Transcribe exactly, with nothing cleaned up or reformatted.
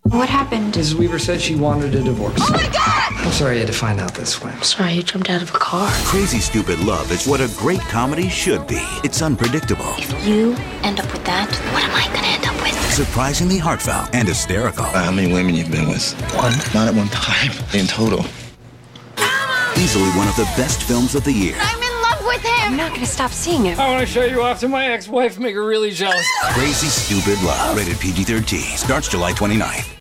What happened? Missus Weaver said she wanted a divorce. Oh my God! I'm sorry you had to find out this way. Sorry, you jumped out of a car. Crazy Stupid Love is what a great comedy should be. It's unpredictable. If you end up with that, what am I gonna end up with? Surprisingly heartfelt and hysterical. Uh, how many women you've been with? One. Not at one time. In total. Easily one of the best films of the year. I'm in love with him! I'm not gonna stop seeing him. I want to show you off to my ex-wife, make her really jealous. Crazy Stupid Love. Rated P G thirteen. Starts July twenty-ninth.